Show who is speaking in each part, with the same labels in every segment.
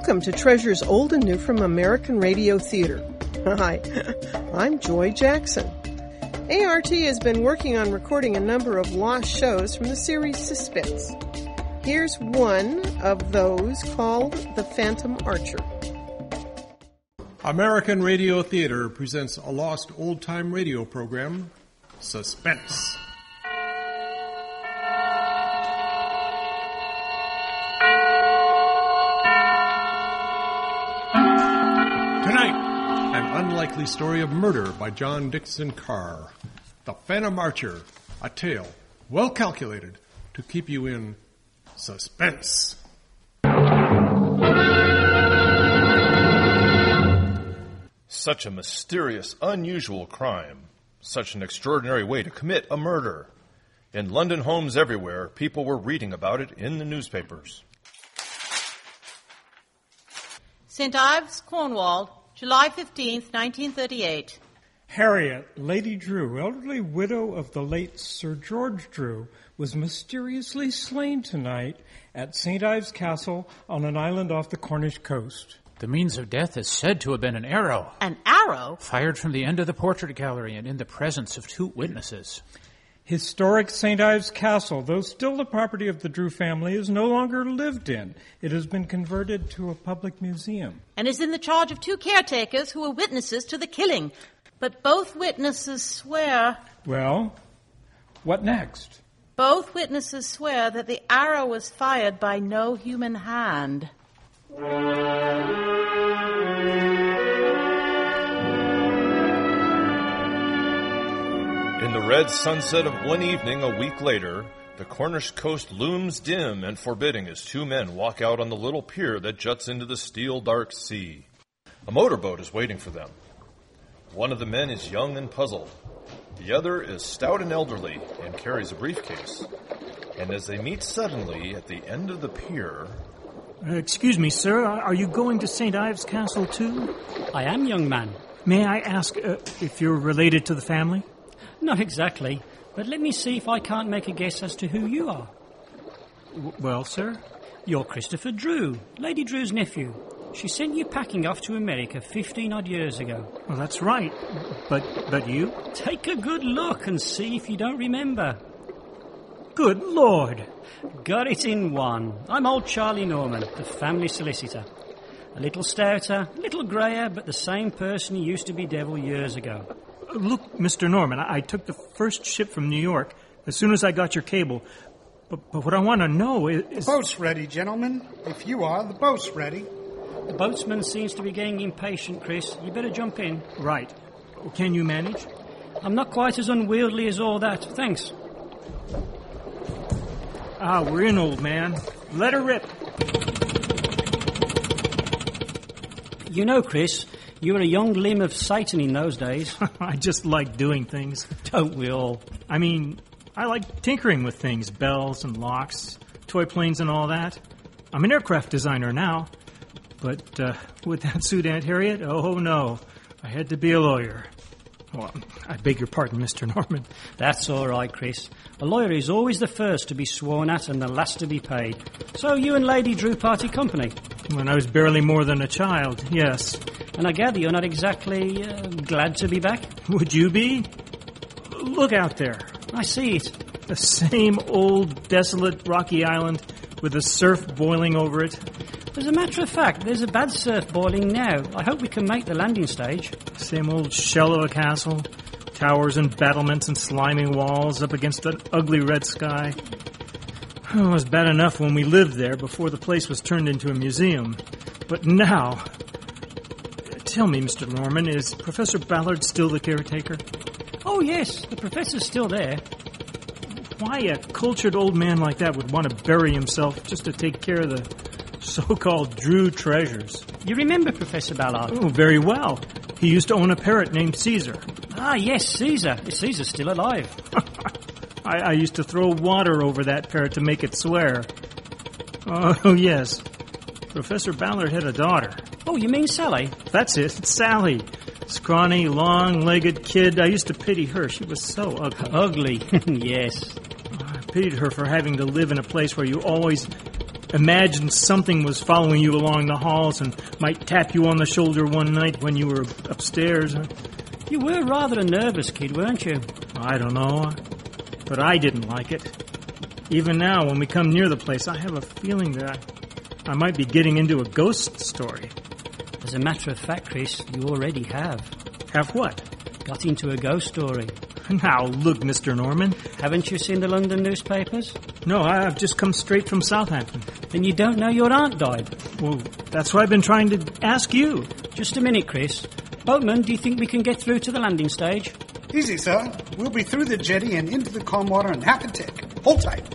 Speaker 1: Welcome to Treasures Old and New from American Radio Theater. Hi, I'm Joy Jackson. ART has been working on recording a number of lost shows from the series Suspense. Here's one of those called The Phantom Archer.
Speaker 2: American Radio Theater presents a lost old-time radio program, Suspense. Tonight, an unlikely story of murder by John Dickson Carr. The Phantom Archer, a tale well calculated to keep you in suspense.
Speaker 3: Such a mysterious, unusual crime. Such an extraordinary way to commit a murder. In London homes everywhere, people were reading about it in the newspapers.
Speaker 4: St. Ives, Cornwall, July 15th, 1938.
Speaker 5: Harriet, Lady Drew, elderly widow of the late Sir George Drew, was mysteriously slain tonight at St. Ives Castle on an island off the Cornish coast.
Speaker 6: The means of death is said to have been an arrow.
Speaker 4: An arrow?
Speaker 6: Fired from the end of the portrait gallery and in the presence of two witnesses.
Speaker 5: Historic St. Ives Castle, though still the property of the Drew family, is no longer lived in. It has been converted to a public museum.
Speaker 4: And is in the charge of two caretakers who were witnesses to the killing. But both witnesses swear...
Speaker 5: Well, what next?
Speaker 4: Both witnesses swear that the arrow was fired by no human hand.
Speaker 3: In the red sunset of one evening a week later, the Cornish coast looms dim and forbidding as two men walk out on the little pier that juts into the steel dark sea. A motorboat is waiting for them. One of the men is young and puzzled. The other is stout and elderly and carries a briefcase. And as they meet suddenly at the end of the pier...
Speaker 7: Excuse me, sir. Are you going to St. Ives Castle, too?
Speaker 8: I am, young man.
Speaker 7: May I ask if you're related to the family?
Speaker 8: Not exactly, but let me see if I can't make a guess as to who you are.
Speaker 7: Well, sir?
Speaker 8: You're Christopher Drew, Lady Drew's nephew. She sent you packing off to America 15-odd years ago.
Speaker 7: Well, that's right. But you?
Speaker 8: Take a good look and see if you don't remember.
Speaker 7: Good Lord!
Speaker 8: Got it in one. I'm old Charlie Norman, the family solicitor. A little stouter, a little greyer, but the same person who used to be devil years ago.
Speaker 7: Look, Mr. Norman, I took the first ship from New York as soon as I got your cable. But what I want to know is...
Speaker 9: The boat's ready, gentlemen. If you are, the boat's ready.
Speaker 8: The boatsman seems to be getting impatient, Chris. You better jump in.
Speaker 7: Right. Can you manage?
Speaker 8: I'm not quite as unwieldy as all that. Thanks.
Speaker 7: We're in, old man. Let her rip.
Speaker 8: You know, Chris, you were a young limb of Satan in those days.
Speaker 7: I just like doing things.
Speaker 8: Don't we all?
Speaker 7: I mean, I like tinkering with things, bells and locks, toy planes and all that. I'm an aircraft designer now. But would that suit Aunt Harriet? Oh, no. I had to be a lawyer. Well, I beg your pardon, Mr. Norman.
Speaker 8: That's all right, Chris. A lawyer is always the first to be sworn at and the last to be paid. So you and Lady Drew party company?
Speaker 7: When I was barely more than a child, yes.
Speaker 8: And I gather you're not exactly glad to be back?
Speaker 7: Would you be? Look out there.
Speaker 8: I see it.
Speaker 7: The same old, desolate, rocky island with the surf boiling over it.
Speaker 8: As a matter of fact, there's a bad surf boiling now. I hope we can make the landing stage.
Speaker 7: Same old shell of a castle. Towers and battlements and slimy walls up against an ugly red sky. Oh, it was bad enough when we lived there before the place was turned into a museum. But now... Tell me, Mr. Norman, is Professor Ballard still the caretaker?
Speaker 8: Oh, yes, the professor's still there.
Speaker 7: Why a cultured old man like that would want to bury himself just to take care of the so-called Drew treasures?
Speaker 8: You remember Professor Ballard?
Speaker 7: Oh, very well. He used to own a parrot named Caesar.
Speaker 8: Ah, yes, Caesar. Caesar's still alive.
Speaker 7: I used to throw water over that parrot to make it swear. Oh, yes. Professor Ballard had a daughter.
Speaker 8: Oh, you mean Sally?
Speaker 7: That's it, Sally. Scrawny, long-legged kid. I used to pity her. She was so ugly.
Speaker 8: Ugly, yes.
Speaker 7: I pitied her for having to live in a place where you always imagined something was following you along the halls and might tap you on the shoulder one night when you were upstairs.
Speaker 8: You were rather a nervous kid, weren't you?
Speaker 7: I don't know, but I didn't like it. Even now, when we come near the place, I have a feeling that I might be getting into a ghost story.
Speaker 8: As a matter of fact, Chris, you already have.
Speaker 7: Have what?
Speaker 8: Got into a ghost story.
Speaker 7: Now, look, Mr. Norman.
Speaker 8: Haven't you seen the London newspapers?
Speaker 7: No, I've just come straight from Southampton.
Speaker 8: Then you don't know your aunt died?
Speaker 7: Well, that's what I've been trying to ask you.
Speaker 8: Just a minute, Chris. Boatman, do you think we can get through to the landing stage?
Speaker 9: Easy, sir. We'll be through the jetty and into the calm water in half a tick. Hold tight.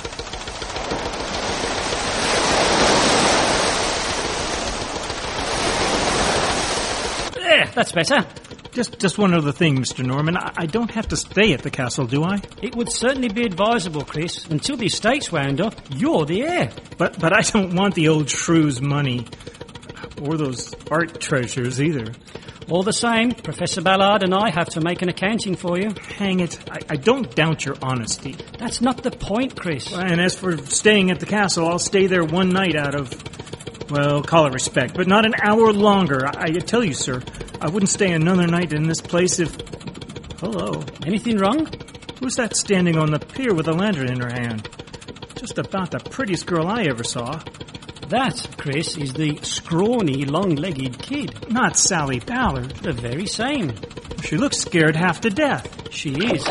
Speaker 8: There, that's better.
Speaker 7: Just one other thing, Mr. Norman. I don't have to stay at the castle, do I?
Speaker 8: It would certainly be advisable, Chris. Until the estate's wound up, you're the heir.
Speaker 7: But I don't want the old shrew's money. Or those art treasures, either.
Speaker 8: All the same, Professor Ballard and I have to make an accounting for you.
Speaker 7: Hang it. I don't doubt your honesty.
Speaker 8: That's not the point, Chris.
Speaker 7: And as for staying at the castle, I'll stay there one night out of, well, call it respect, but not an hour longer. I tell you, sir, I wouldn't stay another night in this place if... Hello.
Speaker 8: Anything wrong?
Speaker 7: Who's that standing on the pier with a lantern in her hand? Just about the prettiest girl I ever saw.
Speaker 8: That, Chris, is the scrawny, long-legged kid.
Speaker 7: Not Sally Ballard.
Speaker 8: The very same.
Speaker 7: She looks scared half to death.
Speaker 8: She is.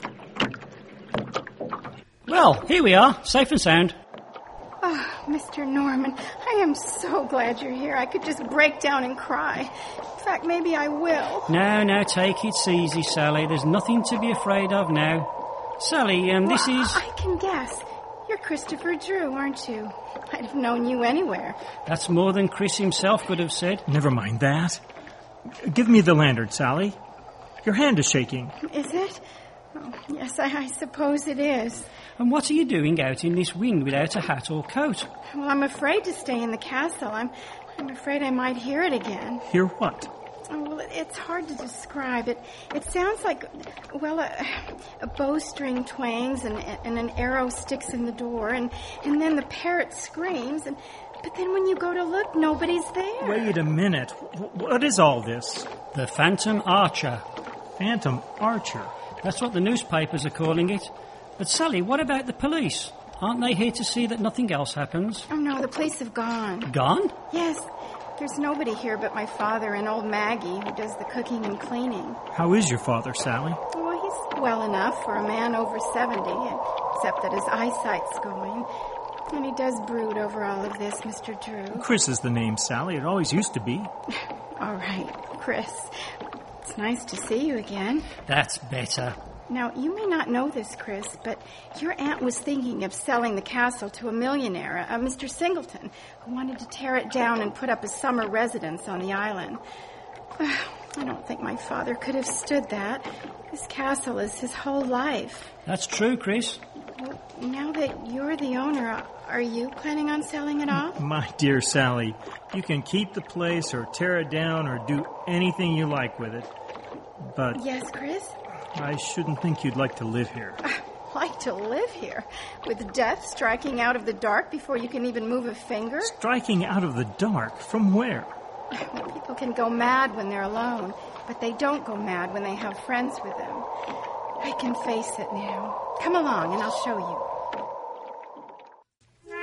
Speaker 8: Well, here we are, safe and sound.
Speaker 10: Oh, Mr. Norman, I am so glad you're here. I could just break down and cry. In fact, maybe I will.
Speaker 8: No, take it easy, Sally. There's nothing to be afraid of now. Sally, this is...
Speaker 10: I can guess. You're Christopher Drew, aren't you? I'd have known you anywhere.
Speaker 8: That's more than Chris himself could have said.
Speaker 7: Never mind that. Give me the lantern, Sally. Your hand is shaking.
Speaker 10: Is it? Oh, yes, I suppose it is.
Speaker 8: And what are you doing out in this wind without a hat or coat?
Speaker 10: Well, I'm afraid to stay in the castle. I'm afraid I might hear it again.
Speaker 7: Hear what?
Speaker 10: Oh, well, it's hard to describe. It sounds like, well, a bowstring twangs and an arrow sticks in the door, and then the parrot screams, but then when you go to look, nobody's there.
Speaker 7: Wait a minute. What is all this?
Speaker 8: The Phantom Archer.
Speaker 7: Phantom Archer?
Speaker 8: That's what the newspapers are calling it. But Sally, what about the police? Aren't they here to see that nothing else happens?
Speaker 10: Oh, no, the police have gone.
Speaker 8: Gone?
Speaker 10: Yes. There's nobody here but my father and old Maggie, who does the cooking and cleaning.
Speaker 7: How is your father, Sally?
Speaker 10: Well, he's well enough for a man over 70, except that his eyesight's going. And he does brood over all of this, Mr. Drew.
Speaker 7: Chris is the name, Sally. It always used to be.
Speaker 10: All right, Chris. It's nice to see you again.
Speaker 8: That's better.
Speaker 10: Now, you may not know this, Chris, but your aunt was thinking of selling the castle to a millionaire, a Mr. Singleton, who wanted to tear it down and put up a summer residence on the island. I don't think my father could have stood that. This castle is his whole life.
Speaker 8: That's true, Chris.
Speaker 10: Well, now that you're the owner, are you planning on selling it off?
Speaker 7: My dear Sally, you can keep the place or tear it down or do anything you like with it. But...
Speaker 10: Yes, Chris?
Speaker 7: I shouldn't think you'd like to live here.
Speaker 10: Like to live here? With death striking out of the dark before you can even move a finger?
Speaker 7: Striking out of the dark? From where?
Speaker 10: Well, people can go mad when they're alone, but they don't go mad when they have friends with them. I can face it now. Come along and I'll show you.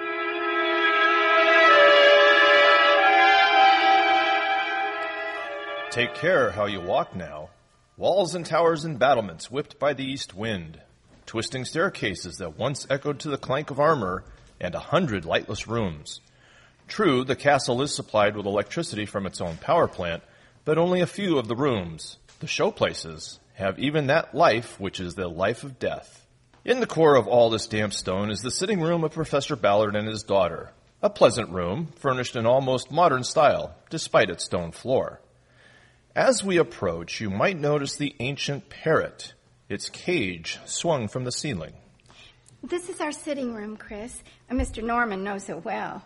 Speaker 3: Take care how you walk now. Walls and towers and battlements whipped by the east wind, twisting staircases that once echoed to the clank of armor, and 100 lightless rooms. True, the castle is supplied with electricity from its own power plant, but only a few of the rooms, the showplaces, have even that life which is the life of death. In the core of all this damp stone is the sitting room of Professor Ballard and his daughter, a pleasant room, furnished in almost modern style, despite its stone floor. As we approach, you might notice the ancient parrot, its cage swung from the ceiling.
Speaker 10: This is our sitting room, Chris. Mr. Norman knows it well.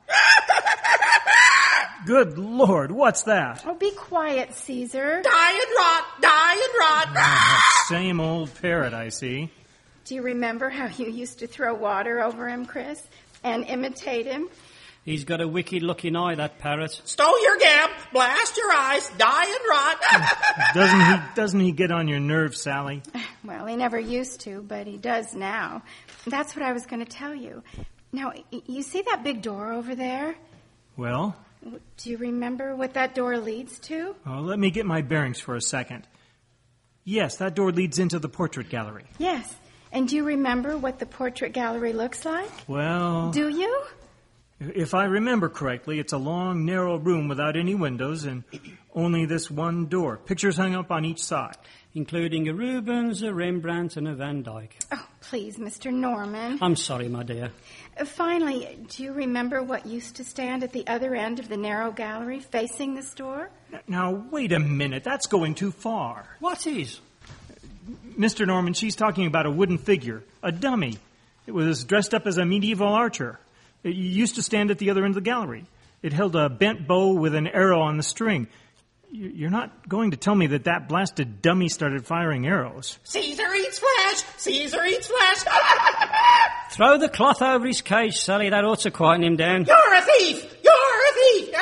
Speaker 7: Good Lord, what's that?
Speaker 10: Oh, be quiet, Caesar.
Speaker 11: Die and rot! Die and rot!
Speaker 7: Same old parrot, I see.
Speaker 10: Do you remember how you used to throw water over him, Chris? and imitate him?
Speaker 8: He's got a wicked-looking eye, that parrot.
Speaker 11: Stow your gab, blast your eyes, die and rot.
Speaker 7: Doesn't he get on your nerves, Sally?
Speaker 10: Well, he never used to, but he does now. That's what I was going to tell you. Now, you see that big door over there?
Speaker 7: Well?
Speaker 10: Do you remember what that door leads to?
Speaker 7: Oh, let me get my bearings for a second. Yes, that door leads into the portrait gallery.
Speaker 10: Yes. And do you remember what the portrait gallery looks like?
Speaker 7: Well...
Speaker 10: Do you?
Speaker 7: If I remember correctly, it's a long, narrow room without any windows and only this one door. Pictures hung up on each side.
Speaker 8: Including a Rubens, a Rembrandt, and a Van Dyck.
Speaker 10: Oh, please, Mr. Norman.
Speaker 8: I'm sorry, my dear.
Speaker 10: Finally, do you remember what used to stand at the other end of the narrow gallery facing this door?
Speaker 7: Now, wait a minute. That's going too far.
Speaker 8: What is?
Speaker 7: Mr. Norman, she's talking about a wooden figure, a dummy. It was dressed up as a medieval archer. It used to stand at the other end of the gallery. It held a bent bow with an arrow on the string. You're not going to tell me that blasted dummy started firing arrows.
Speaker 11: Caesar eats flesh! Caesar eats flesh!
Speaker 8: Throw the cloth over his cage, Sally. That ought to quieten him down.
Speaker 11: You're a thief! You're a thief!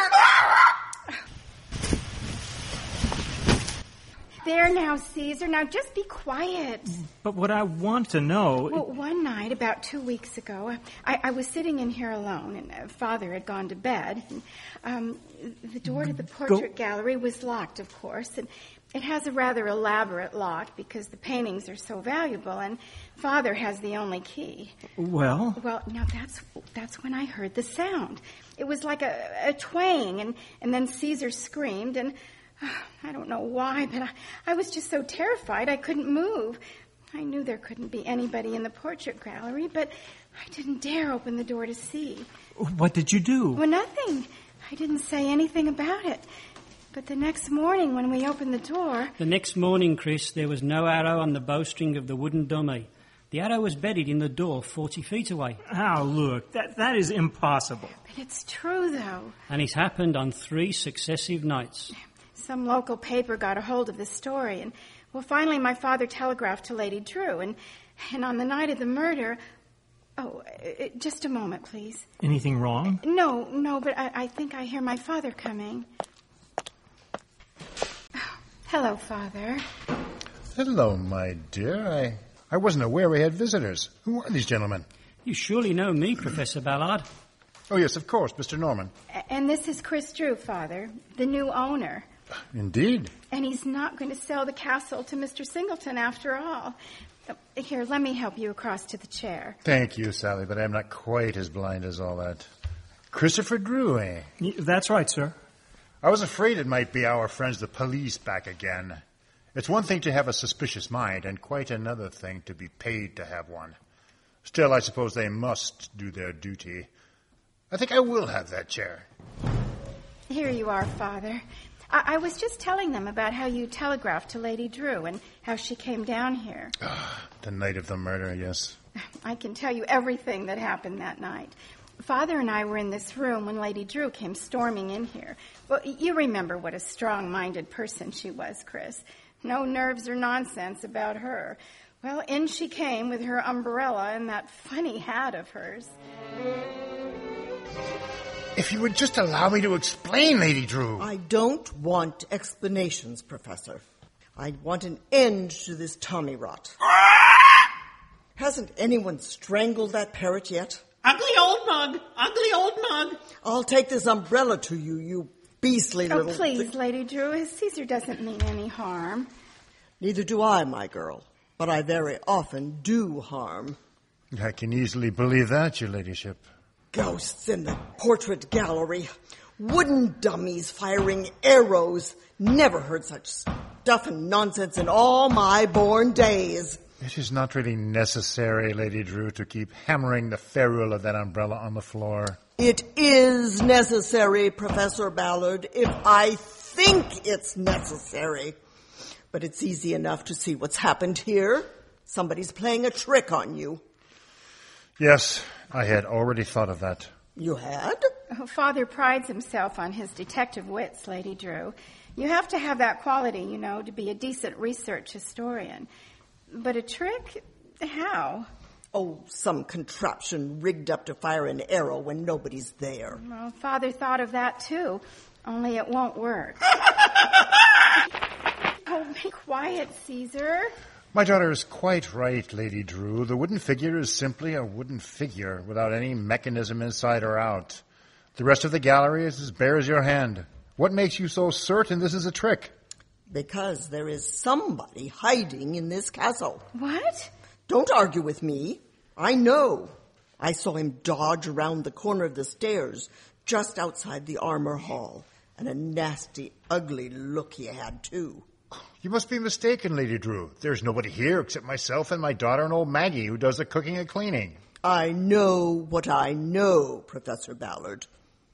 Speaker 10: There now, Caesar. Now just be quiet.
Speaker 7: But what I want to know...
Speaker 10: Well, one night, about 2 weeks ago, I was sitting in here alone, and Father had gone to bed. And, the door to the portrait gallery was locked, of course, and it has a rather elaborate lock because the paintings are so valuable, and Father has the only key.
Speaker 7: Well?
Speaker 10: Well, now that's when I heard the sound. It was like a twang, and then Caesar screamed, and... I don't know why, but I was just so terrified I couldn't move. I knew there couldn't be anybody in the portrait gallery, but I didn't dare open the door to see.
Speaker 7: What did you do?
Speaker 10: Well, nothing. I didn't say anything about it. But the next morning when we opened the door...
Speaker 8: The next morning, Chris, there was no arrow on the bowstring of the wooden dummy. The arrow was bedded in the door 40 feet away.
Speaker 7: Oh, look, that is impossible.
Speaker 10: But it's true, though.
Speaker 8: And it happened on 3 successive nights.
Speaker 10: Some local paper got a hold of the story, and, well, finally my father telegraphed to Lady Drew, and on the night of the murder... Oh, just a moment, please.
Speaker 7: Anything wrong?
Speaker 10: No, but I think I hear my father coming. Oh, hello, Father.
Speaker 12: Hello, my dear. I wasn't aware we had visitors. Who are these gentlemen?
Speaker 8: You surely know me, Professor Ballard.
Speaker 12: Oh, yes, of course, Mr. Norman.
Speaker 10: And this is Chris Drew, Father, the new owner.
Speaker 12: Indeed.
Speaker 10: And he's not going to sell the castle to Mr. Singleton after all. Here, let me help you across to the chair.
Speaker 12: Thank you, Sally, but I'm not quite as blind as all that. Christopher Drew, eh?
Speaker 7: That's right, sir.
Speaker 12: I was afraid it might be our friends the police back again. It's one thing to have a suspicious mind, and quite another thing to be paid to have one. Still, I suppose they must do their duty. I think I will have that chair.
Speaker 10: Here you are, Father. I was just telling them about how you telegraphed to Lady Drew and how she came down here.
Speaker 12: The night of the murder, yes.
Speaker 10: I can tell you everything that happened that night. Father and I were in this room when Lady Drew came storming in here. Well, you remember what a strong-minded person she was, Chris. No nerves or nonsense about her. Well, in she came with her umbrella and that funny hat of hers.
Speaker 12: If you would just allow me to explain, Lady Drew.
Speaker 13: I don't want explanations, Professor. I want an end to this Tommy rot. Hasn't anyone strangled that parrot yet?
Speaker 11: Ugly old mug! Ugly old mug!
Speaker 13: I'll take this umbrella to you, you beastly little...
Speaker 10: Oh, please, Lady Drew. Caesar doesn't mean any harm.
Speaker 13: Neither do I, my girl. But I very often do harm.
Speaker 12: I can easily believe that, your ladyship.
Speaker 13: Ghosts in the portrait gallery. Wooden dummies firing arrows. Never heard such stuff and nonsense in all my born days.
Speaker 12: It is not really necessary, Lady Drew, to keep hammering the ferrule of that umbrella on the floor.
Speaker 13: It is necessary, Professor Ballard, if I think it's necessary. But it's easy enough to see what's happened here. Somebody's playing a trick on you.
Speaker 12: Yes, I had already thought of that.
Speaker 13: You had?
Speaker 10: Oh, Father prides himself on his detective wits, Lady Drew. You have to have that quality, you know, to be a decent research historian. But a trick? How?
Speaker 13: Oh, some contraption rigged up to fire an arrow when nobody's there.
Speaker 10: Well, Father thought of that, too. Only it won't work. Oh, be quiet, Caesar.
Speaker 12: My daughter is quite right, Lady Drew. The wooden figure is simply a wooden figure without any mechanism inside or out. The rest of the gallery is as bare as your hand. What makes you so certain this is a trick?
Speaker 13: Because there is somebody hiding in this castle.
Speaker 10: What?
Speaker 13: Don't argue with me. I know. I saw him dodge around the corner of the stairs just outside the armor hall. And a nasty, ugly look he had, too.
Speaker 12: You must be mistaken, Lady Drew. There's nobody here except myself and my daughter and old Maggie, who does the cooking and cleaning.
Speaker 13: I know what I know, Professor Ballard.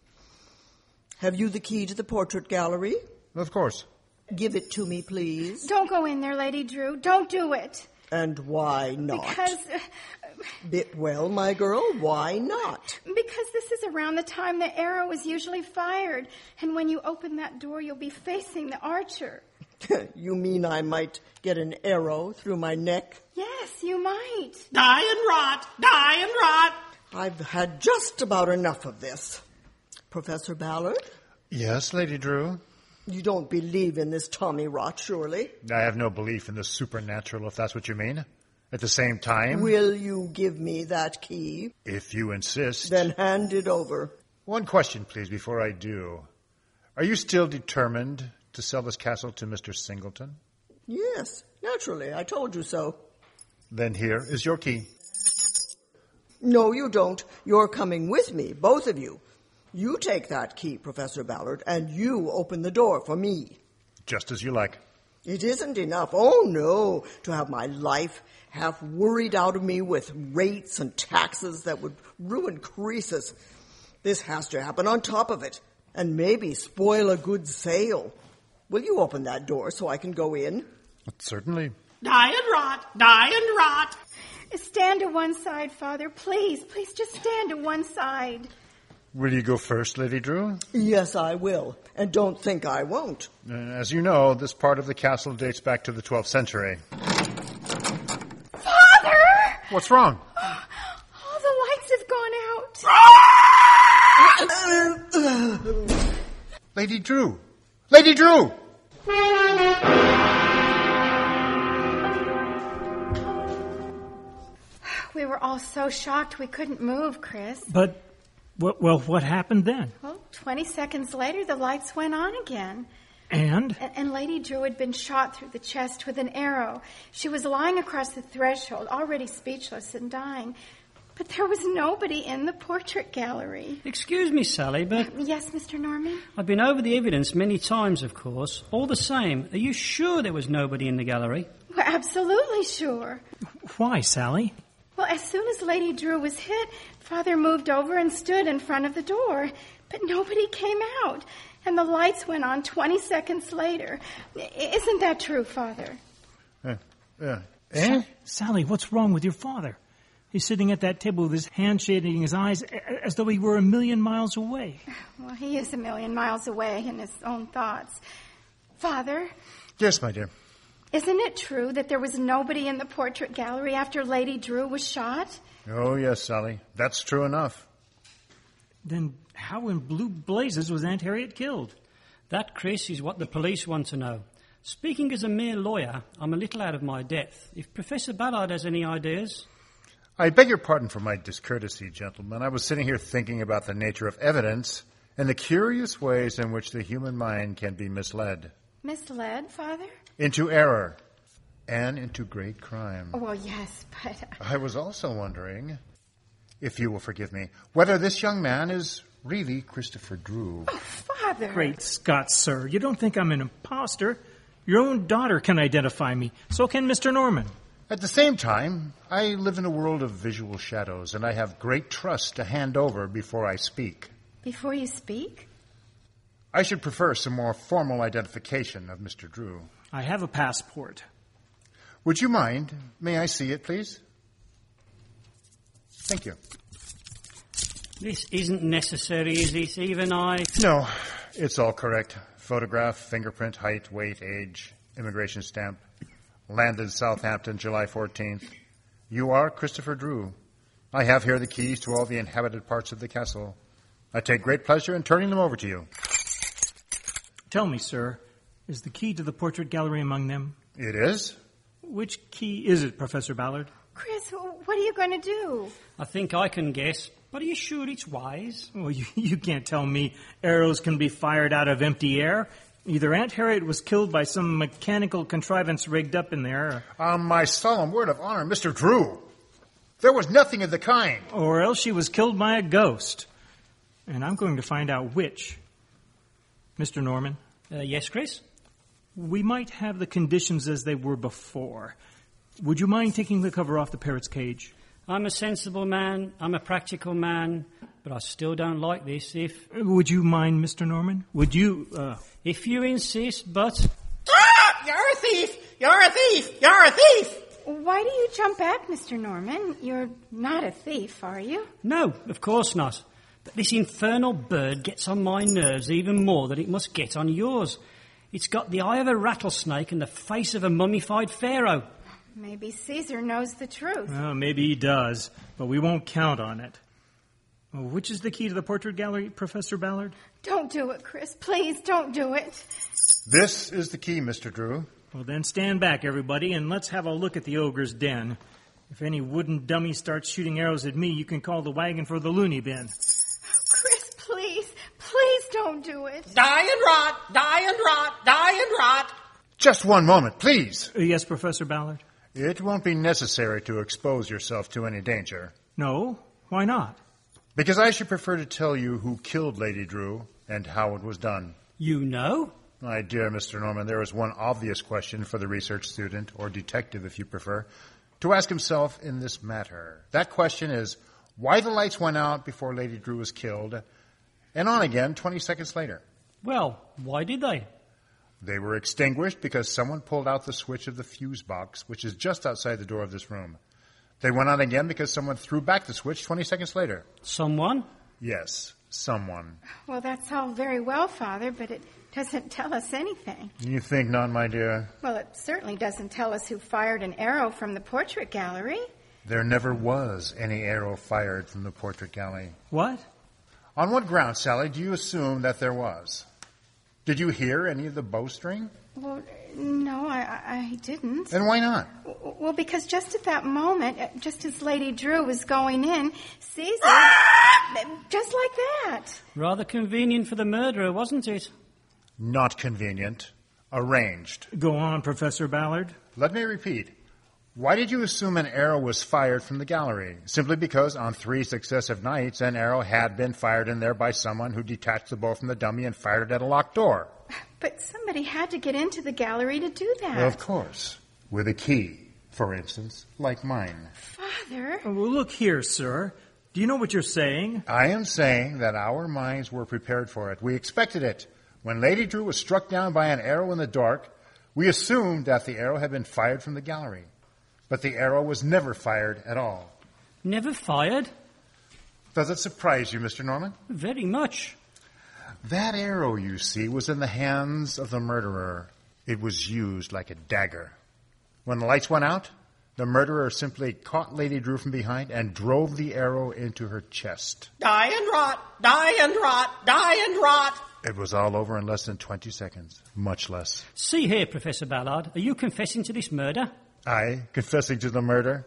Speaker 13: Have you the key to the portrait gallery?
Speaker 12: Of course.
Speaker 13: Give it to me, please.
Speaker 10: Don't go in there, Lady Drew. Don't do it.
Speaker 13: And why not?
Speaker 10: Because...
Speaker 13: Well, my girl, why not?
Speaker 10: Because this is around the time the arrow is usually fired. And when you open that door, you'll be facing the archer.
Speaker 13: You mean I might get an arrow through my neck?
Speaker 10: Yes, you might.
Speaker 11: Die and rot! Die and rot!
Speaker 13: I've had just about enough of this. Professor Ballard?
Speaker 12: Yes, Lady Drew?
Speaker 13: You don't believe in this Tommy rot, surely?
Speaker 12: I have no belief in the supernatural, if that's what you mean. At the same time...
Speaker 13: Will you give me that key?
Speaker 12: If you insist.
Speaker 13: Then hand it over.
Speaker 12: One question, please, before I do. Are you still determined to sell this castle to Mr. Singleton?
Speaker 13: Yes, naturally. I told you so.
Speaker 12: Then here is your key.
Speaker 13: No, you don't. You're coming with me, both of you. You take that key, Professor Ballard, and you open the door for me.
Speaker 12: Just as you like.
Speaker 13: It isn't enough, oh no, to have my life half worried out of me with rates and taxes that would ruin Croesus. This has to happen on top of it, and maybe spoil a good sale. Will you open that door so I can go in?
Speaker 12: Certainly.
Speaker 11: Die and rot! Die and rot!
Speaker 10: Stand to one side, Father. Please, please just stand to one side.
Speaker 12: Will you go first, Lady Drew?
Speaker 13: Yes, I will. And don't think I won't.
Speaker 12: As you know, this part of the castle dates back to the 12th century.
Speaker 10: Father!
Speaker 12: What's wrong?
Speaker 10: All the lights have
Speaker 12: gone out. Lady Drew! Lady Drew!
Speaker 10: We were all so shocked we couldn't move, Chris.
Speaker 7: But, well, what happened then?
Speaker 10: Well, 20 seconds later, the lights went on again.
Speaker 7: And?
Speaker 10: And Lady Drew had been shot through the chest with an arrow. She was lying across the threshold, already speechless and dying. But there was nobody in the portrait gallery.
Speaker 8: Excuse me, Sally, but...
Speaker 10: Yes, Mr. Norman?
Speaker 8: I've been over the evidence many times, of course. All the same, are you sure there was nobody in the gallery?
Speaker 10: We're absolutely sure.
Speaker 7: Why, Sally?
Speaker 10: Well, as soon as Lady Drew was hit, Father moved over and stood in front of the door. But nobody came out, and the lights went on 20 seconds later. Isn't that true, Father?
Speaker 7: Sally, what's wrong with your father? He's sitting at that table with his hand shading his eyes as though he were 1,000,000 miles away.
Speaker 10: Well, he is 1,000,000 miles away in his own thoughts. Father?
Speaker 12: Yes, my dear.
Speaker 10: Isn't it true that there was nobody in the portrait gallery after Lady Drew was shot?
Speaker 12: Oh, yes, Sally. That's true enough.
Speaker 7: Then how in blue blazes was Aunt Harriet killed?
Speaker 8: That, Chris, is what the police want to know. Speaking as a mere lawyer, I'm a little out of my depth. If Professor Ballard has any ideas...
Speaker 12: I beg your pardon for my discourtesy, gentlemen. I was sitting here thinking about the nature of evidence and the curious ways in which the human mind can be misled.
Speaker 10: Misled, Father?
Speaker 12: Into error and into great crime.
Speaker 10: Oh, well, yes, but...
Speaker 12: I was also wondering, if you will forgive me, whether this young man is really Christopher Drew.
Speaker 10: Oh, Father!
Speaker 7: Great Scott, sir. You don't think I'm an imposter? Your own daughter can identify me. So can Mr. Norman.
Speaker 12: At the same time, I live in a world of visual shadows, and I have great trust to hand over before I speak.
Speaker 10: Before you speak?
Speaker 12: I should prefer some more formal identification of Mr. Drew.
Speaker 7: I have a passport.
Speaker 12: Would you mind? May I see it, please? Thank you.
Speaker 8: This isn't necessary, is it? Even I...
Speaker 12: No, it's all correct. Photograph, fingerprint, height, weight, age, immigration stamp. Landed Southampton, July 14th. You are Christopher Drew. I have here the keys to all the inhabited parts of the castle. I take great pleasure in turning them over to you.
Speaker 7: Tell me, sir, is the key to the portrait gallery among them?
Speaker 12: It is.
Speaker 7: Which key is it, Professor Ballard?
Speaker 10: Chris, what are you going to do?
Speaker 8: I think I can guess, but are you sure it's wise?
Speaker 7: Well, you can't tell me arrows can be fired out of empty air. Either Aunt Harriet was killed by some mechanical contrivance rigged up in there.
Speaker 12: On my solemn word of honor, Mr. Drew, there was nothing of the kind.
Speaker 7: Or else she was killed by a ghost. And I'm going to find out which. Mr. Norman?
Speaker 8: Yes, Chris?
Speaker 7: We might have the conditions as they were before. Would you mind taking the cover off the parrot's cage?
Speaker 8: I'm a sensible man, I'm a practical man, but I still don't like this if...
Speaker 7: Would you mind, Mr. Norman? Would you,
Speaker 8: If you insist, but...
Speaker 11: Ah! You're a thief! You're a thief! You're a thief!
Speaker 10: Why do you jump back, Mr. Norman? You're not a thief, are you?
Speaker 8: No, of course not. But this infernal bird gets on my nerves even more than it must get on yours. It's got the eye of a rattlesnake and the face of a mummified pharaoh.
Speaker 10: Maybe Caesar knows the truth.
Speaker 7: Well, maybe he does, but we won't count on it. Which is the key to the portrait gallery, Professor Ballard?
Speaker 10: Don't do it, Chris. Please, don't do it.
Speaker 12: This is the key, Mr. Drew.
Speaker 7: Well, then stand back, everybody, and let's have a look at the ogre's den. If any wooden dummy starts shooting arrows at me, you can call the wagon for the loony bin.
Speaker 10: Chris, please don't do it.
Speaker 11: Die and rot! Die and rot! Die and rot!
Speaker 12: Just one moment, please.
Speaker 7: Yes, Professor Ballard?
Speaker 12: It won't be necessary to expose yourself to any danger.
Speaker 7: No? Why not?
Speaker 12: Because I should prefer to tell you who killed Lady Drew and how it was done.
Speaker 8: You know?
Speaker 12: My dear Mr. Norman, there is one obvious question for the research student, or detective if you prefer, to ask himself in this matter. That question is why the lights went out before Lady Drew was killed and on again 20 seconds later.
Speaker 8: Well, why did they?
Speaker 12: They were extinguished because someone pulled out the switch of the fuse box, which is just outside the door of this room. They went on again because someone threw back the switch 20 seconds later.
Speaker 8: Someone?
Speaker 12: Yes, someone.
Speaker 10: Well, that's all very well, Father, but it doesn't tell us anything.
Speaker 12: You think not, my dear?
Speaker 10: Well, it certainly doesn't tell us who fired an arrow from the portrait gallery.
Speaker 12: There never was any arrow fired from the portrait gallery.
Speaker 7: What?
Speaker 12: On what ground, Sally, do you assume that there was? Did you hear any of the bowstring?
Speaker 10: Well, no, I didn't.
Speaker 12: Then why not?
Speaker 10: Well, because just at that moment, just as Lady Drew was going in, Caesar... just like that.
Speaker 8: Rather convenient for the murderer, wasn't it?
Speaker 12: Not convenient. Arranged.
Speaker 7: Go on, Professor Ballard.
Speaker 12: Let me repeat. Why did you assume an arrow was fired from the gallery? Simply because on 3 successive nights, an arrow had been fired in there by someone who detached the bow from the dummy and fired it at a locked door.
Speaker 10: But somebody had to get into the gallery to do that.
Speaker 12: Of course. With a key, for instance, like mine.
Speaker 10: Father?
Speaker 7: Well, look here, sir. Do you know what you're saying?
Speaker 12: I am saying that our minds were prepared for it. We expected it. When Lady Drew was struck down by an arrow in the dark, we assumed that the arrow had been fired from the gallery. But the arrow was never fired at all.
Speaker 8: Never fired?
Speaker 12: Does it surprise you, Mr. Norman?
Speaker 8: Very much.
Speaker 12: That arrow, you see, was in the hands of the murderer. It was used like a dagger. When the lights went out, the murderer simply caught Lady Drew from behind and drove the arrow into her chest.
Speaker 11: Die and rot! Die and rot! Die and rot!
Speaker 12: It was all over in less than 20 seconds. Much less.
Speaker 8: See here, Professor Ballard. Are you confessing to this murder?
Speaker 12: I confessing to the murder?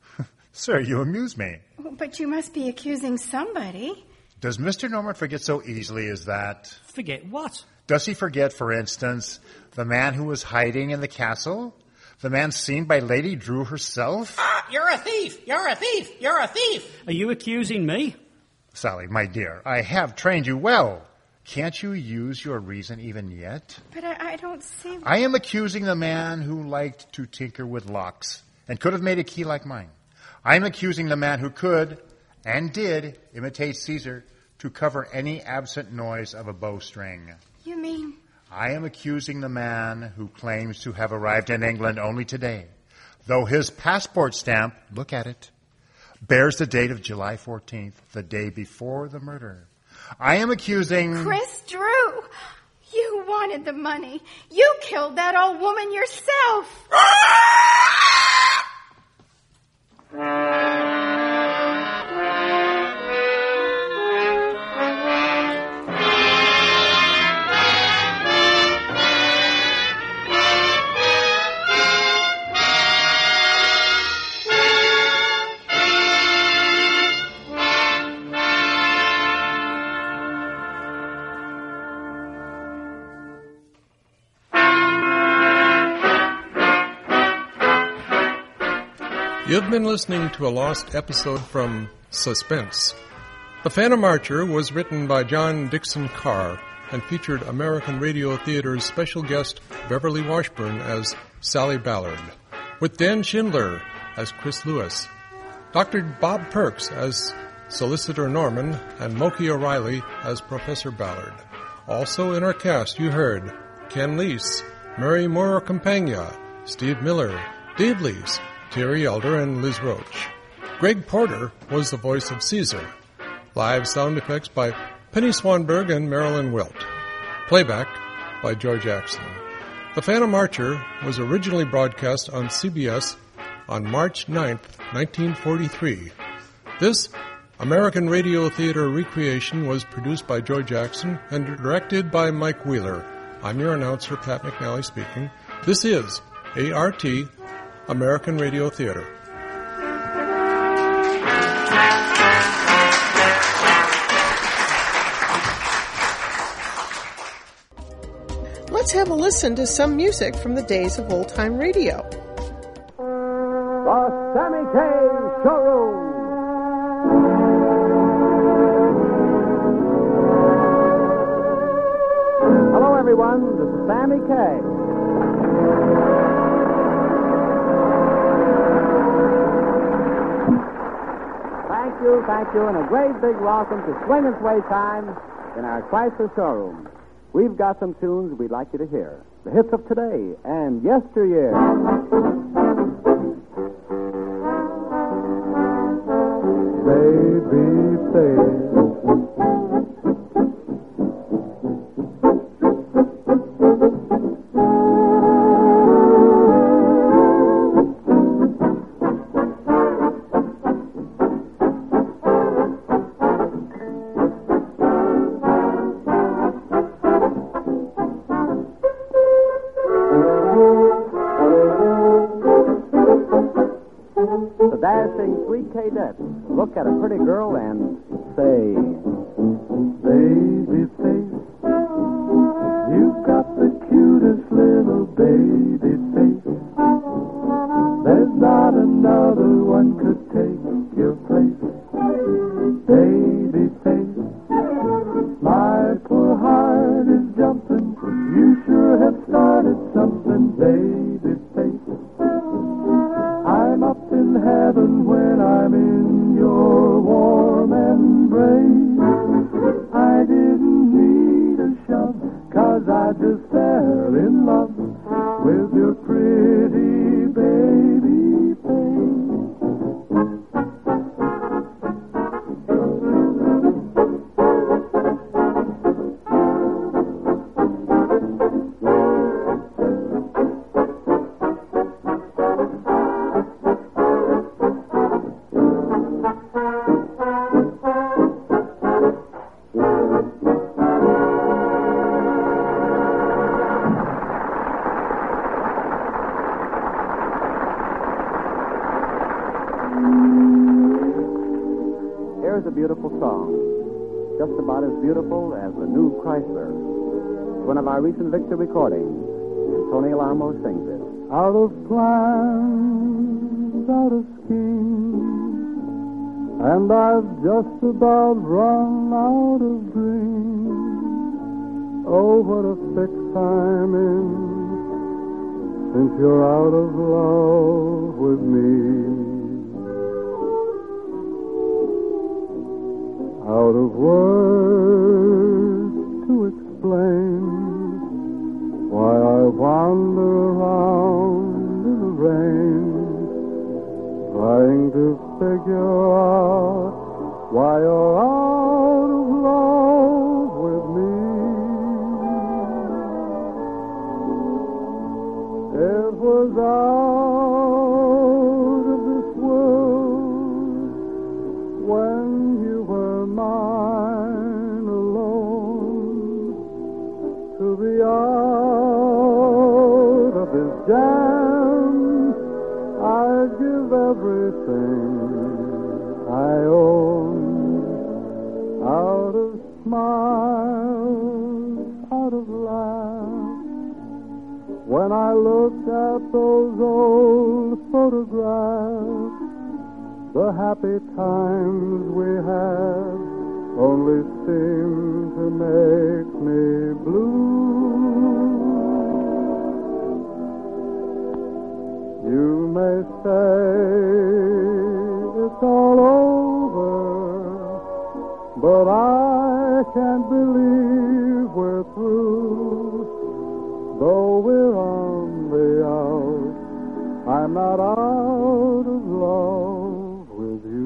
Speaker 12: Sir, you amuse me.
Speaker 10: But you must be accusing somebody.
Speaker 12: Does Mr. Norman forget so easily as that?
Speaker 8: Forget what?
Speaker 12: Does he forget, for instance, the man who was hiding in the castle? The man seen by Lady Drew herself?
Speaker 11: Ah, you're a thief! You're a thief! You're a thief!
Speaker 8: Are you accusing me?
Speaker 12: Sally, my dear, I have trained you well. Can't you use your reason even yet?
Speaker 10: But I don't see...
Speaker 12: I am accusing the man who liked to tinker with locks and could have made a key like mine. I am accusing the man who could and did imitate Caesar to cover any absent noise of a bowstring.
Speaker 10: You mean...
Speaker 12: I am accusing the man who claims to have arrived in England only today, though his passport stamp, look at it, bears the date of July 14th, the day before the murder. I am accusing...
Speaker 10: Chris Drew! You wanted the money. You killed that old woman yourself.
Speaker 2: You've been listening to a lost episode from Suspense. The Phantom Archer was written by John Dickson Carr and featured American Radio Theater's special guest Beverly Washburn as Sally Ballard, with Dan Schindler as Chris Lewis, Dr. Bob Perks as Solicitor Norman, and Moki O'Reilly as Professor Ballard. Also in our cast you heard Ken Leese, Mary Moore Campagna, Steve Miller, Dave Leese, Terry Elder, and Liz Roach. Greg Porter was the voice of Caesar. Live sound effects by Penny Swanberg and Marilyn Wilt. Playback by Joy Jackson. The Phantom Archer was originally broadcast on CBS on March 9th, 1943. This American Radio Theater recreation was produced by Joy Jackson and directed by Mike Wheeler. I'm your announcer, Pat McNally speaking. This is ART, American Radio Theater.
Speaker 1: Let's have a listen to some music from the days of old-time radio.
Speaker 14: The Sammy Kaye Showroom. Hello, everyone. This is Sammy Kaye. Thank you, and a great big welcome to Swing and Sway time in our Chrysler showroom. We've got some tunes we'd like you to hear. The hits of today and yesteryear. Baby, say. Look at a pretty girl and say, baby face, you've got the cutest little baby face. There's not another one could take your place. Baby face, my poor heart is jumping. You sure have started something, baby face. I'm up in heaven when I'm in your warm embrace. I didn't need a shove, 'cause I just fell in love with your pretty baby face. Just about as beautiful as the new Chrysler. It's one of our recent Victor recordings, and Tony Alarmo sings it. Out of plans, out of schemes, and I've just about run out of dreams. Oh, what a fix I'm in, since you're out of love with me. Out of words to explain why I wander around in the rain, trying to figure out why you're out of love with me. It was out of this world
Speaker 15: you were mine alone, to be out of his jam, I'd give everything I own. Out of smiles, out of laughs, when I look at those old photographs, the happy times we had only seem to make me blue. You may say it's all over, but I can't believe we're through. Though we're on the out, I'm not out of love with you.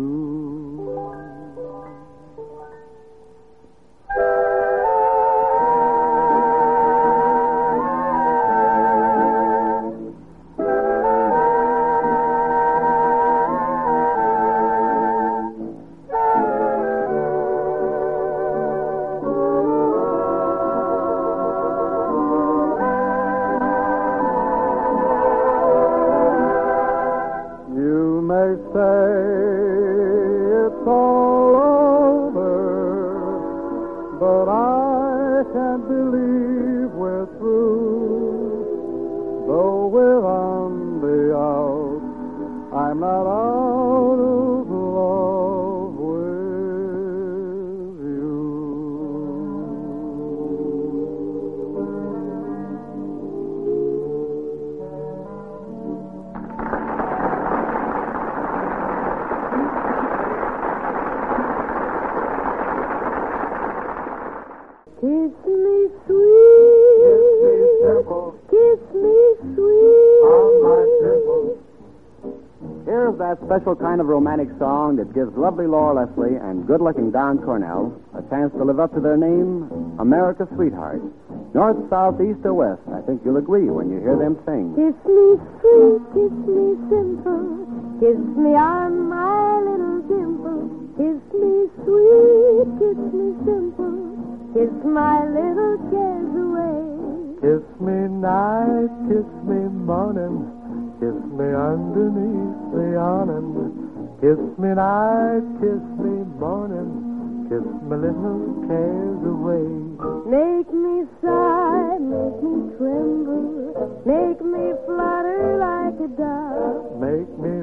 Speaker 14: Special kind of romantic song that gives lovely Laura Leslie and good-looking Don Cornell a chance to live up to their name, America's Sweetheart. North, south, east, or west, I think you'll agree when you hear them sing.
Speaker 16: Kiss me sweet, kiss me simple, kiss me on my little dimple. Kiss me sweet, kiss me simple, kiss my little cares away.
Speaker 15: Kiss me night, kiss me morning, kiss me underneath the awning. Kiss me night, kiss me morning, kiss my little cares away.
Speaker 16: Make me sigh, make me tremble, make me flutter like a dove.
Speaker 15: Make me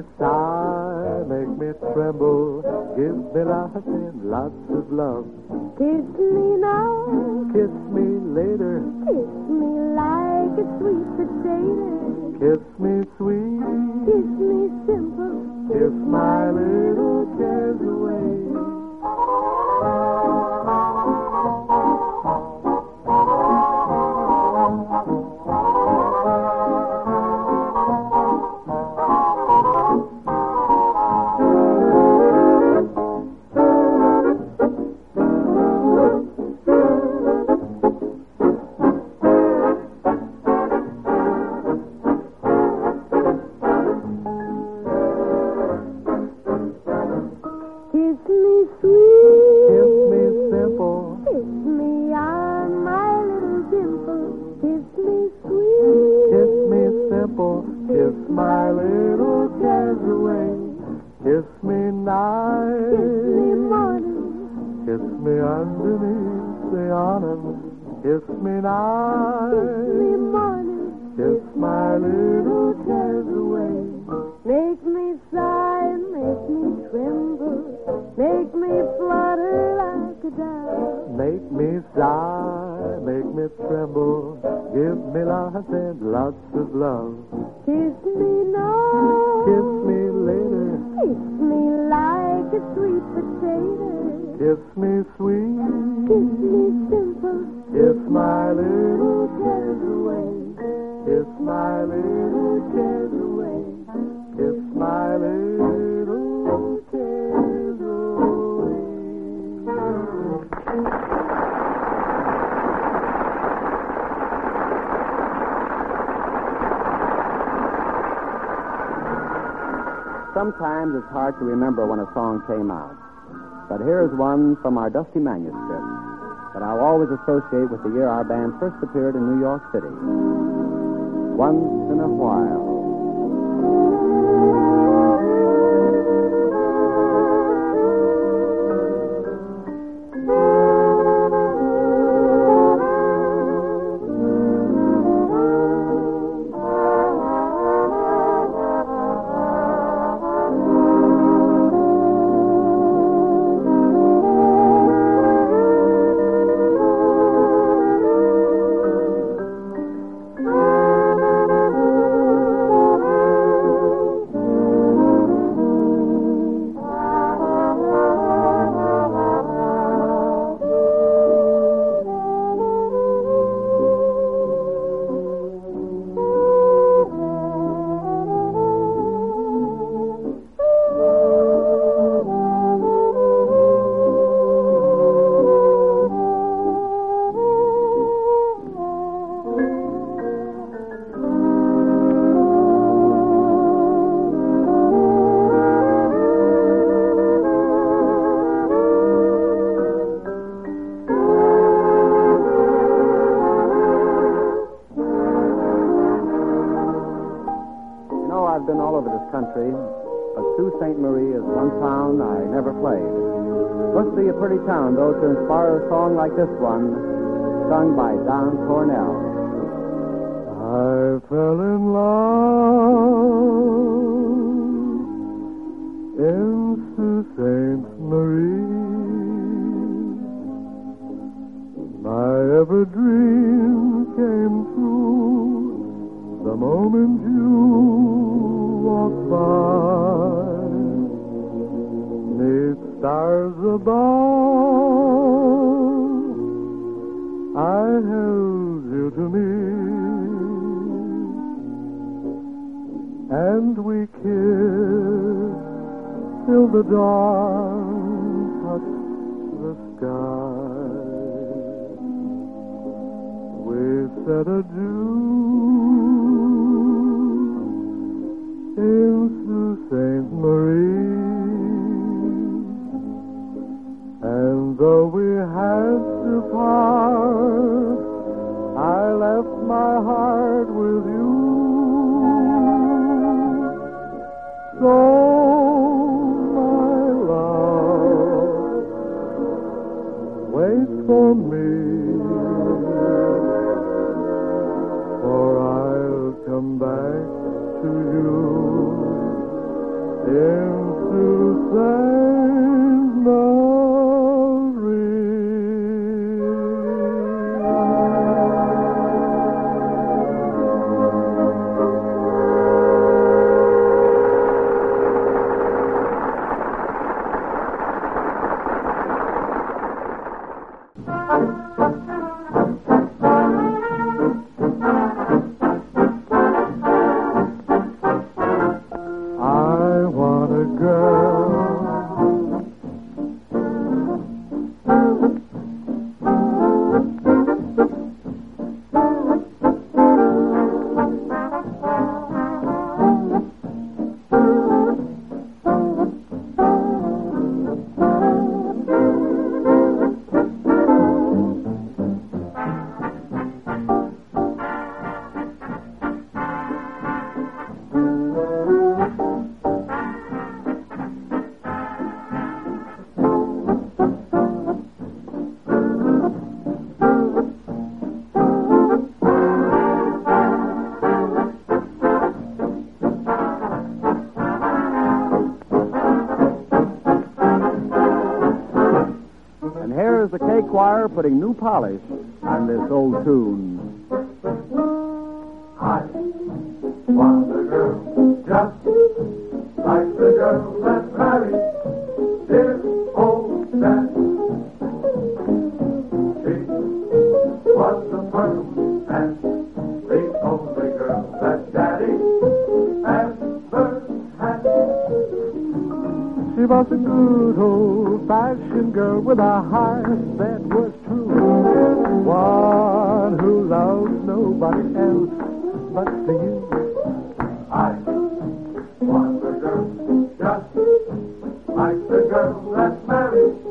Speaker 15: sigh, make me tremble, give me lots and lots of love.
Speaker 16: Kiss me now,
Speaker 15: kiss me later,
Speaker 16: kiss me like a sweet potato.
Speaker 15: Kiss me sweet,
Speaker 16: kiss me simple,
Speaker 15: kiss my little cares away.
Speaker 14: Sometimes it's hard to remember when a song came out. but here's one from our dusty manuscript that I'll always associate with the year our band first appeared in New York City. Once in a while. But Sault Ste. Marie is one town I never played. Must be a pretty town, though, to inspire a song like this one, sung by Don Cornell.
Speaker 15: I fell in love in Sault Ste. Marie. My every dream came true the moment you walked by. 'Neath stars above, I held you to me, and we kissed till the dawn touched the sky. We said adieu in Sault Ste. Marie, and though we had to part, I left my heart with you. So, my love, wait for me, for I'll come back to you in Sault Ste.
Speaker 14: The K Choir putting new polish on this old tune.
Speaker 15: I want a girl just like the girl that's married, dear old Dad. She was the pearl and the only girl that Daddy ever had. She was a good old-fashioned girl with a heart that was true, one who loved nobody else but for you. I want a girl just like the girl that's married,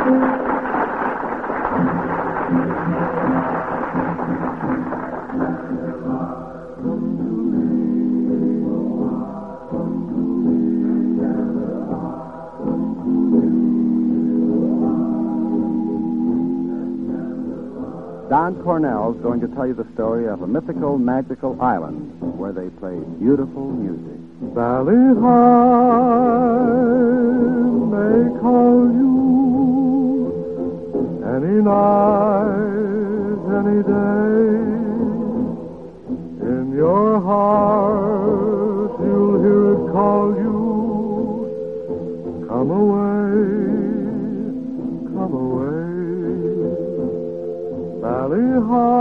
Speaker 14: Don Cornell's going to tell you the story of a mythical, magical island where they play beautiful music.
Speaker 15: Valley High may call you any night, any day. In your heart you'll hear it call you. Come away, come away. Valley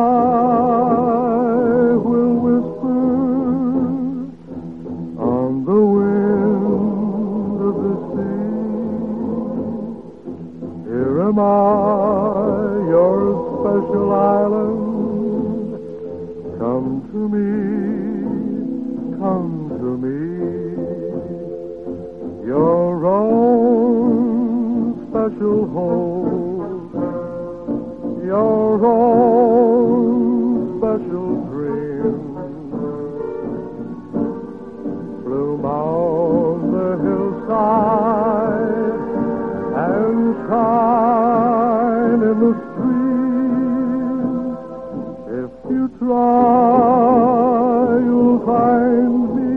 Speaker 15: High will whisper on the wind of the sea. Here am I, your special island. Come to me, come to me. Your own special home. Your own special dream. Bloom on the hillside and shine in the stream. If you try, you'll find me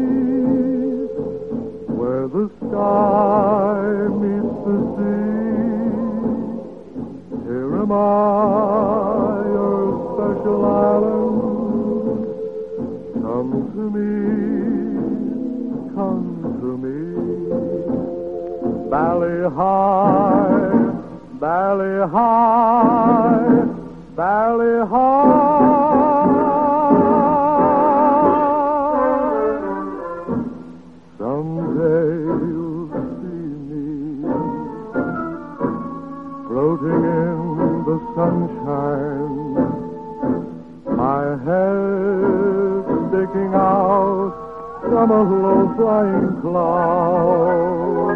Speaker 15: where the sky meets the sea. Here am I, your special island. Come to me, come to me. Valley High, Valley High, Valley High. Someday you'll see me floating in the sunshine, my head sticking out from a low-flying cloud.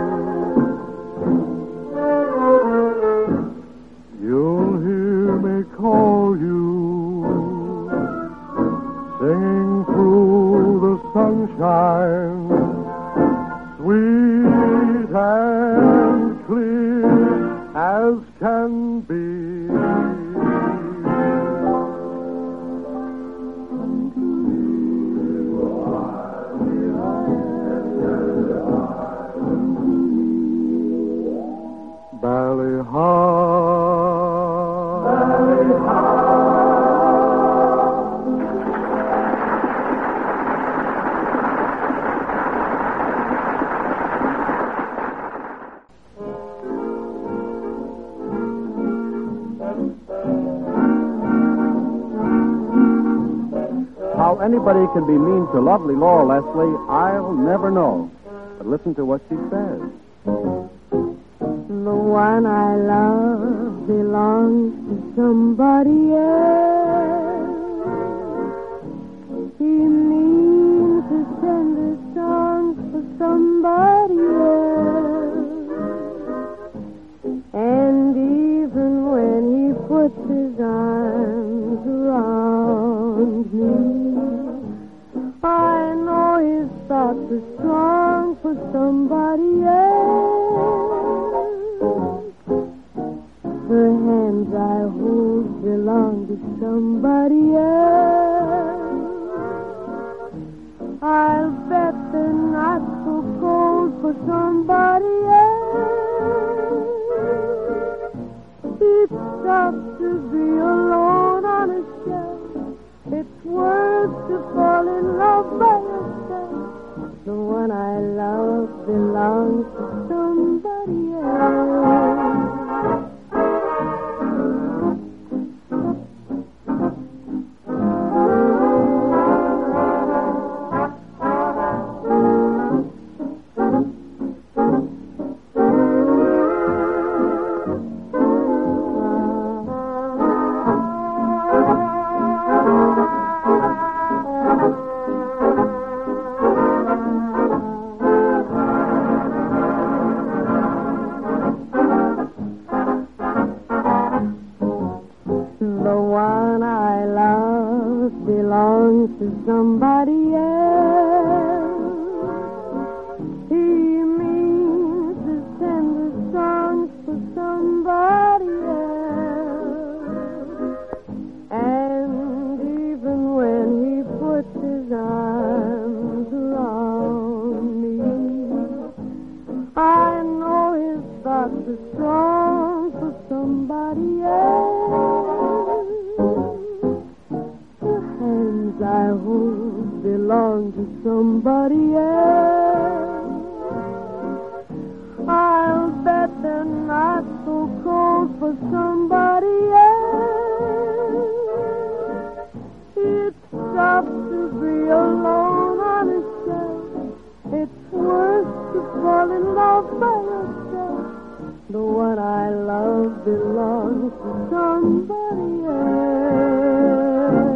Speaker 15: You'll hear me call you, singing through the sunshine, sweet and clear as can be. Valley High, Valley
Speaker 14: How anybody can be mean to lovely Laura Leslie, I'll never know. But listen to what she says.
Speaker 16: The one I love belongs to somebody else. He means to send his songs for somebody else. And even when he puts his arms around me, I know his thoughts are strong for somebody else. The hands I hold belong to somebody else. I'll bet they're not so cold for somebody else. It's tough to be alone on a shelf. It's worse to fall in love by yourself. The one I love belongs to somebody else. too strong for somebody else. The hands I hold belong to somebody else. I'll bet they're not so cold for somebody else. It's tough to be alone on a shelf. It's worse to fall in love by yourself. The one I love belongs to somebody else.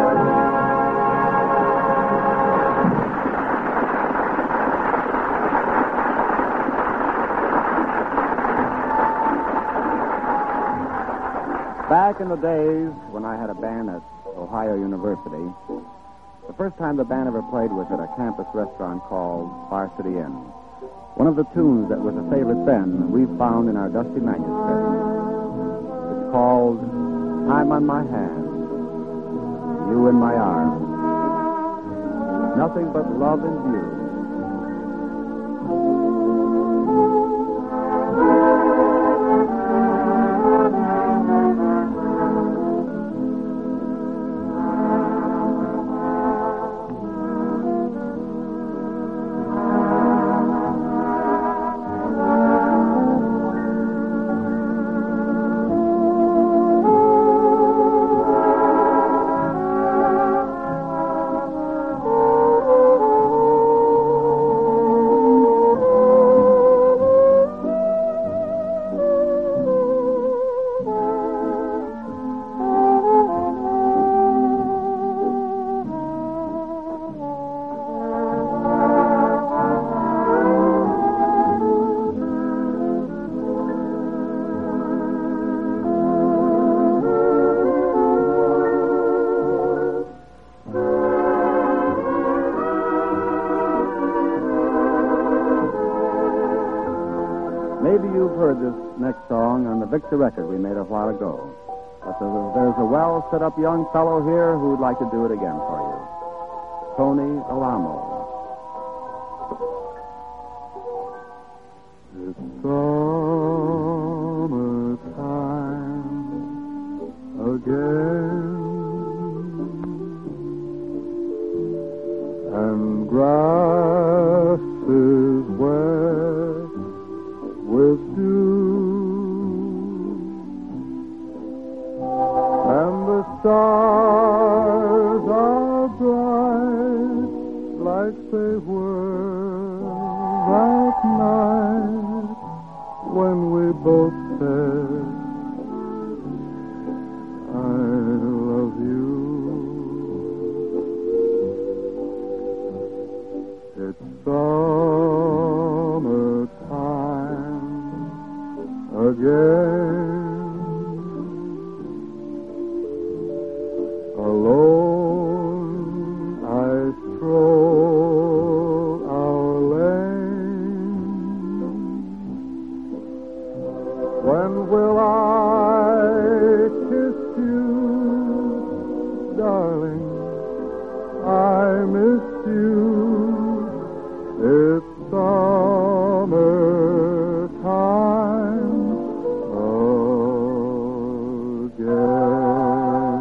Speaker 14: Back in the days when I had a band at Ohio University, the first time the band ever played was at a campus restaurant called Varsity Inn. One of the tunes that was a favorite then we found in our dusty manuscript. It's called Time on My Hand, You in My Arms. Nothing but love and beauty. Maybe you've heard this next song on the Victor record we made a while ago. But there's a well-set-up young fellow here who'd like to do it again for you. Tony Alamo.
Speaker 15: It's summertime again, and grass is wet with dew, and the stars are bright like they were that night when we both said, I love you. It's summertime again. Alone I stroll our lane. When will I kiss you, darling? I miss you. It's summertime again.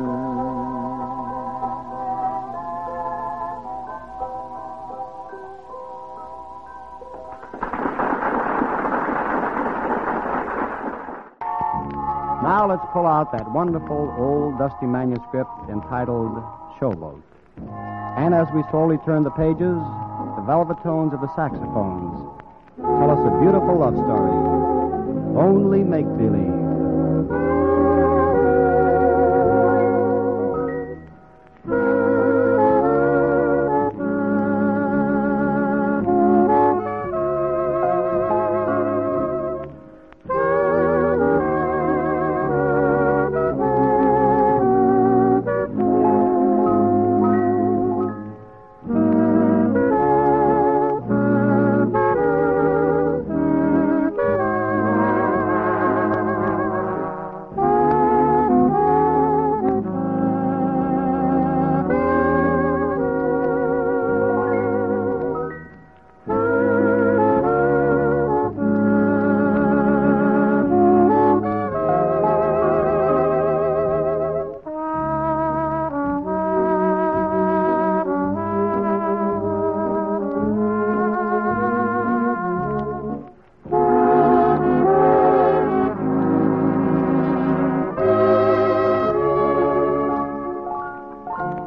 Speaker 14: Now let's pull out that wonderful old dusty manuscript entitled Showboat. And as we slowly turn the pages, the velvet tones of the saxophones tell us a beautiful love story. Only make-believe.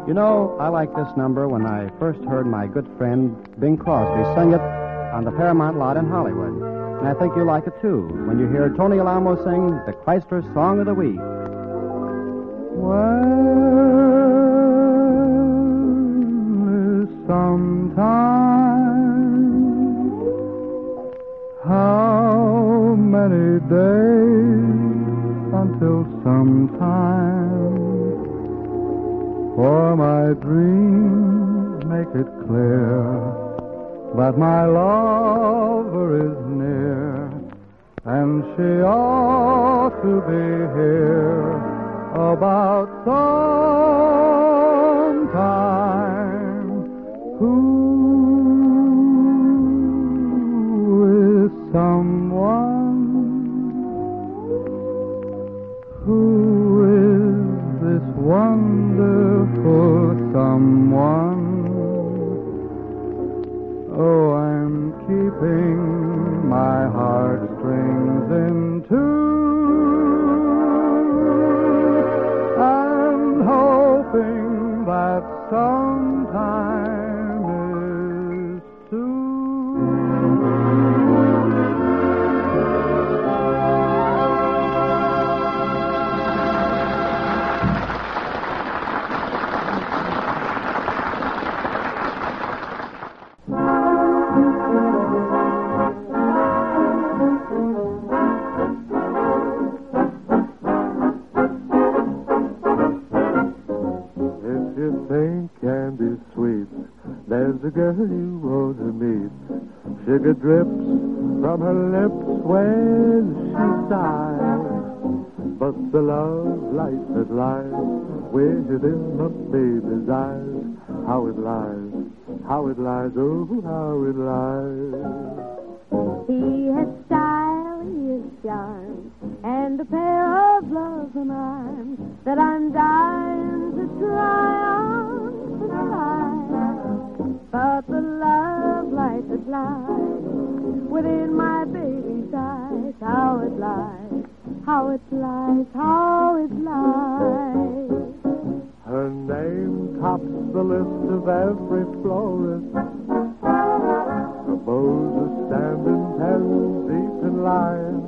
Speaker 14: You know, I like this number when I first heard my good friend Bing Crosby sing it on the Paramount lot in Hollywood. And I think you'll like it, too, when you hear Tony Alamo sing the Chrysler Song of the Week.
Speaker 15: Well, sometime, how many days until sometime, for my dreams make it clear that my lover is near, and she ought to be here about some time. Who is someone? Who is this wonderful someone? Oh, I'm keeping my heartstrings in tune and hoping that sometime is there's a girl you want to meet. Sugar drips from her lips when she sighs, but the love light that lies within the baby's eyes, how it lies, oh, how it lies.
Speaker 16: He has style, he has charm, and a pair of loving arms that I'm dying to try on tonight. But the love light that lies within my baby's eyes, how it lies, how it lies, how it lies.
Speaker 15: Her name tops the list of every florist. Her bows are standing 10 deep in line.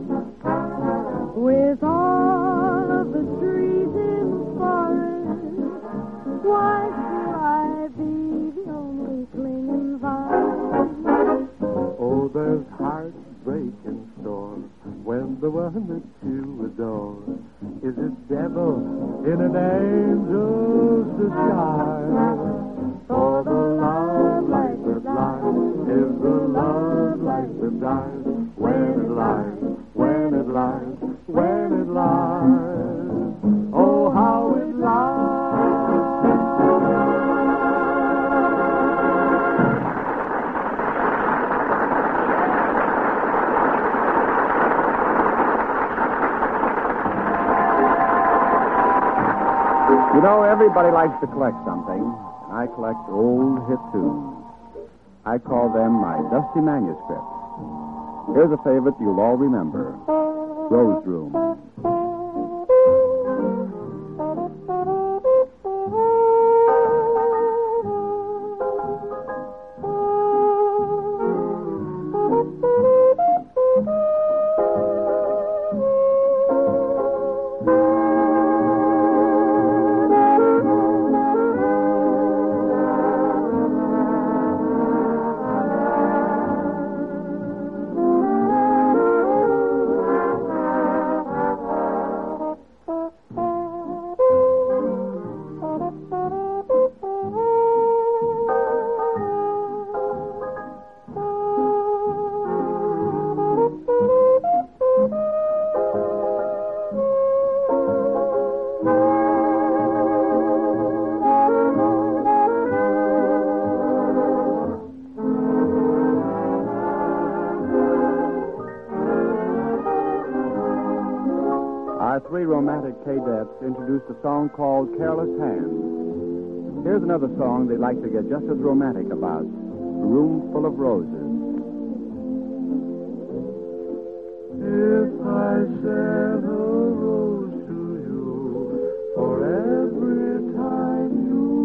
Speaker 16: With all of the trees in the forest, why should I be the only clinging vine?
Speaker 15: Oh, there's heartbreak in store when the one that you adore is a devil in an angel's disguise. For the love light that lies is the love light that dies when it lies, when it lies, when it lies. Oh, how it lies.
Speaker 14: You know, everybody likes to collect something, and I collect old hit tunes. I call them my dusty manuscripts. Here's a favorite you'll all remember, Rose Room. Three romantic cadets introduced a song called Careless Hands. Here's another song they'd like to get just as romantic about, Room Full of Roses.
Speaker 15: If I shed a rose to you for every time you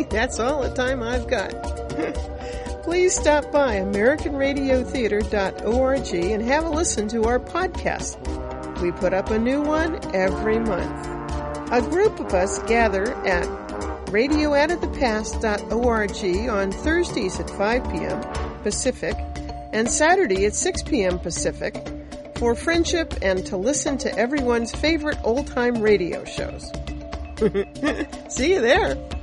Speaker 1: That's all the time I've got. Please stop by AmericanRadioTheater.org and have a listen to our podcast. We put up a new one every month. A group of us gather at radioutofthepast.org on Thursdays at 5 p.m. Pacific and Saturday at 6 p.m. Pacific for friendship and to listen to everyone's favorite old-time radio shows. See you there.